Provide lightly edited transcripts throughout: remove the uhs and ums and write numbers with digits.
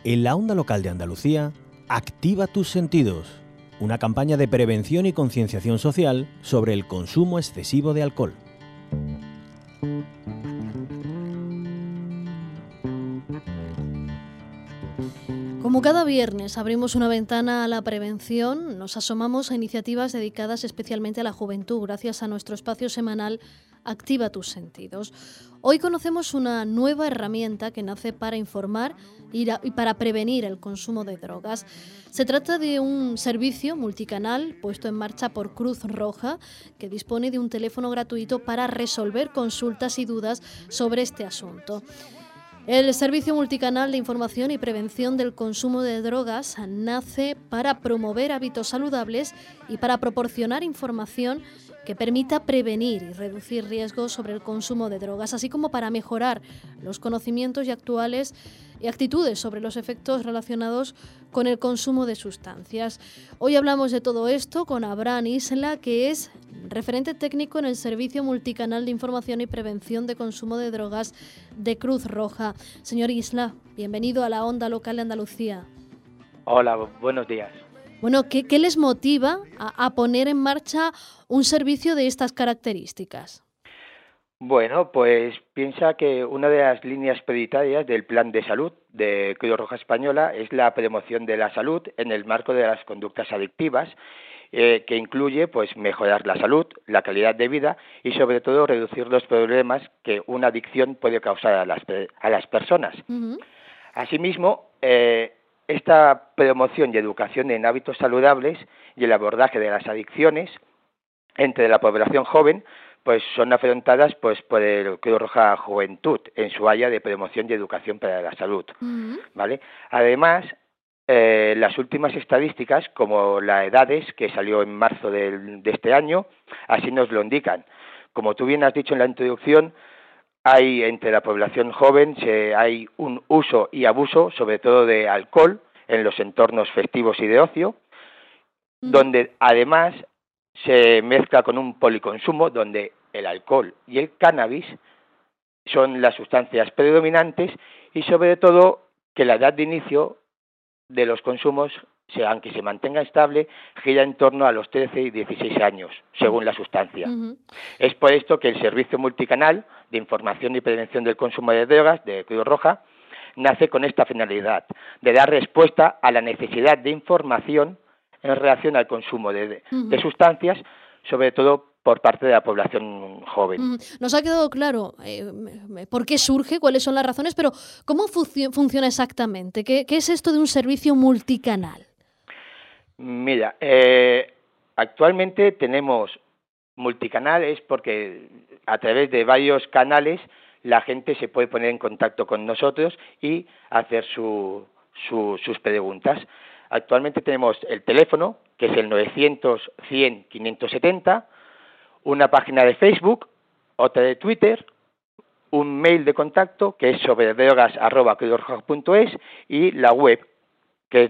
En la onda local de Andalucía, Activa tus sentidos, una campaña de prevención y concienciación social sobre el consumo excesivo de alcohol. Como cada viernes abrimos una ventana a la prevención, nos asomamos a iniciativas dedicadas especialmente a la juventud, gracias a nuestro espacio semanal Activa tus sentidos. Hoy conocemos una nueva herramienta que nace para informar y para prevenir el consumo de drogas. Se trata de un servicio multicanal puesto en marcha por Cruz Roja, que dispone de un teléfono gratuito para resolver consultas y dudas sobre este asunto. El Servicio Multicanal de Información y Prevención del Consumo de Drogas nace para promover hábitos saludables y para proporcionar información que permita prevenir y reducir riesgos sobre el consumo de drogas, así como para mejorar los conocimientos y actitudes sobre los efectos relacionados con el consumo de sustancias. Hoy hablamos de todo esto con Abraham Isla, que es referente técnico en el Servicio Multicanal de Información y Prevención de Consumo de Drogas de Cruz Roja. Señor Isla, bienvenido a la Onda Local de Andalucía. Hola, buenos días. Bueno, ¿qué les motiva a poner en marcha un servicio de estas características? Bueno, pues piensa que una de las líneas prioritarias del Plan de Salud de Cruz Roja Española es la promoción de la salud en el marco de las conductas adictivas, que incluye pues mejorar la salud, la calidad de vida y sobre todo reducir los problemas que una adicción puede causar a las personas. Uh-huh. Asimismo, esta promoción y educación en hábitos saludables y el abordaje de las adicciones entre la población joven pues son afrontadas pues por el Cruz Roja Juventud en su área de promoción y educación para la salud, ¿vale? Además, las últimas estadísticas, como la Edades, que salió en marzo de este año, así nos lo indican. Como tú bien has dicho en la introducción, hay entre la población joven hay un uso y abuso, sobre todo de alcohol, en los entornos festivos y de ocio, donde además se mezcla con un policonsumo, donde el alcohol y el cannabis son las sustancias predominantes y sobre todo que la edad de inicio de los consumos, aunque se mantenga estable, gira en torno a los 13 y 16 años, según la sustancia. Uh-huh. Es por esto que el Servicio Multicanal de Información y Prevención del Consumo de Drogas de Cruz Roja nace con esta finalidad, de dar respuesta a la necesidad de información en relación al consumo de sustancias, sobre todo por parte de la población joven. Nos ha quedado claro por qué surge, cuáles son las razones, pero ¿cómo funciona exactamente? ¿Qué es esto de un servicio multicanal? Mira, actualmente tenemos multicanales porque a través de varios canales la gente se puede poner en contacto con nosotros y hacer sus preguntas. Actualmente tenemos el teléfono, que es el 900-100-570, una página de Facebook, otra de Twitter, un mail de contacto, que es sobredrogas@cruzroja.es, y la web, que es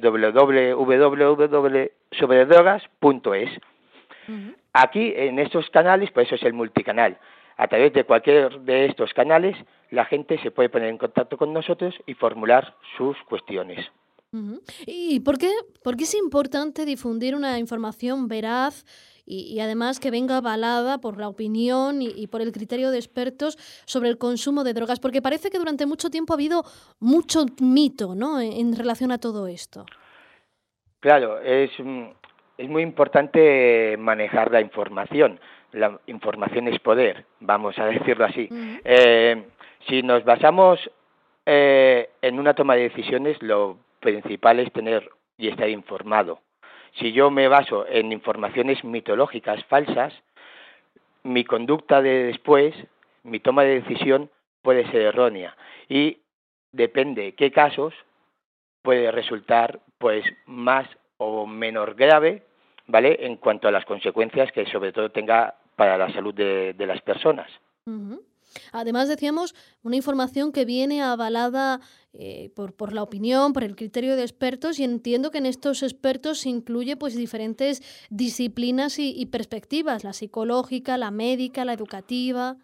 www.sobredrogas.es. Uh-huh. Aquí, en estos canales, pues eso es el multicanal. A través de cualquier de estos canales, la gente se puede poner en contacto con nosotros y formular sus cuestiones. Uh-huh. ¿Y por qué es importante difundir una información veraz y además que venga avalada por la opinión y por el criterio de expertos sobre el consumo de drogas? Porque parece que durante mucho tiempo ha habido mucho mito, ¿no?, en relación a todo esto. Claro, es muy importante manejar la información. La información es poder, vamos a decirlo así. Uh-huh. Si nos basamos en una toma de decisiones, lo principal es tener y estar informado. Si yo me baso en informaciones mitológicas falsas, mi conducta de después, mi toma de decisión puede ser errónea y depende qué casos puede resultar pues más o menos grave, ¿vale?, en cuanto a las consecuencias que sobre todo tenga para la salud de las personas. Uh-huh. Además, decíamos, una información que viene avalada por la opinión, por el criterio de expertos, y entiendo que en estos expertos se incluye pues diferentes disciplinas y perspectivas, la psicológica, la médica, la educativa.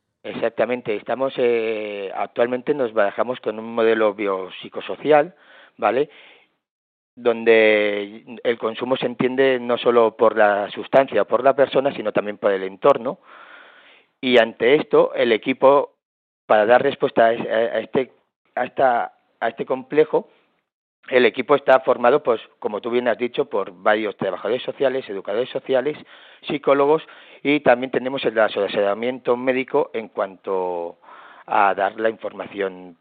Exactamente, actualmente nos barajamos con un modelo biopsicosocial, ¿vale? Donde el consumo se entiende no solo por la sustancia o por la persona, sino también por el entorno. Y ante esto, el equipo, para dar respuesta a este complejo, el equipo está formado, pues, como tú bien has dicho, por varios trabajadores sociales, educadores sociales, psicólogos, y también tenemos el asesoramiento médico en cuanto a dar la información.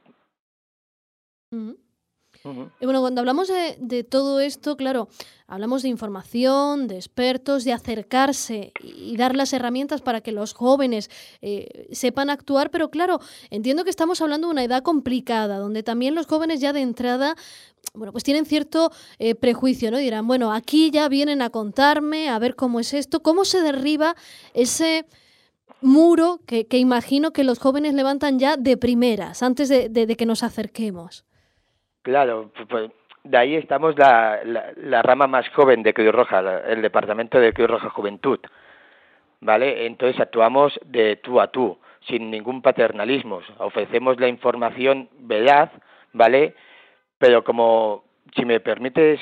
Ujú. Ujú. Y bueno, cuando hablamos de todo esto, claro, hablamos de información, de expertos, de acercarse y dar las herramientas para que los jóvenes sepan actuar, pero claro, entiendo que estamos hablando de una edad complicada, donde también los jóvenes ya de entrada, bueno, pues tienen cierto prejuicio, ¿no? Y dirán, bueno, aquí ya vienen a contarme, a ver cómo es esto, cómo se derriba ese muro que imagino que los jóvenes levantan ya de primeras, antes de que nos acerquemos. Claro, pues de ahí estamos la rama más joven de Cruz Roja, el departamento de Cruz Roja Juventud, ¿vale? Entonces actuamos de tú a tú, sin ningún paternalismo, ofrecemos la información veraz, ¿vale? Pero como, si me permites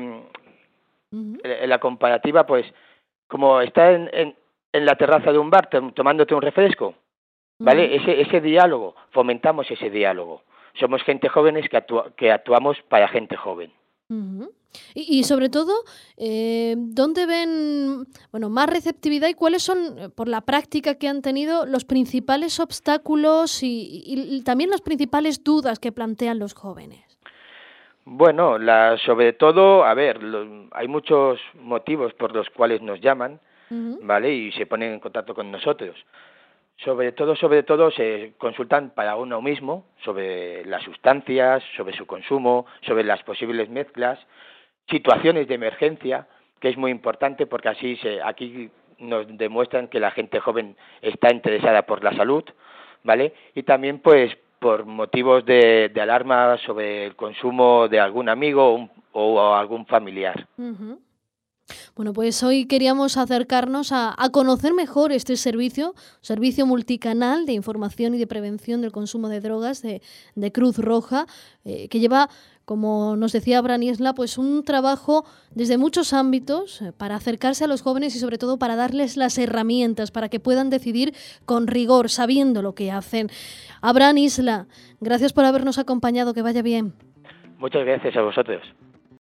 Ujú, la comparativa, pues como está en la terraza de un bar tomándote un refresco, ¿vale? ujú. Ese diálogo, fomentamos ese diálogo. Somos gente jóvenes que actuamos para gente joven. Ujú. Y sobre todo, ¿dónde ven, bueno, más receptividad y cuáles son, por la práctica que han tenido, los principales obstáculos y también las principales dudas que plantean los jóvenes? Bueno, sobre todo, a ver, hay muchos motivos por los cuales nos llaman, Ujú, ¿vale? Y se ponen en contacto con nosotros. Sobre todo, se consultan para uno mismo sobre las sustancias, sobre su consumo, sobre las posibles mezclas, situaciones de emergencia, que es muy importante porque aquí nos demuestran que la gente joven está interesada por la salud, ¿vale? Y también, pues, por motivos de alarma sobre el consumo de algún amigo o algún familiar. ujú. Bueno, pues hoy queríamos acercarnos a conocer mejor este servicio multicanal de información y de prevención del consumo de drogas de Cruz Roja, que lleva, como nos decía Braniesla, pues un trabajo desde muchos ámbitos para acercarse a los jóvenes y sobre todo para darles las herramientas para que puedan decidir con rigor, sabiendo lo que hacen. A Braniesla, gracias por habernos acompañado, que vaya bien. Muchas gracias a vosotros.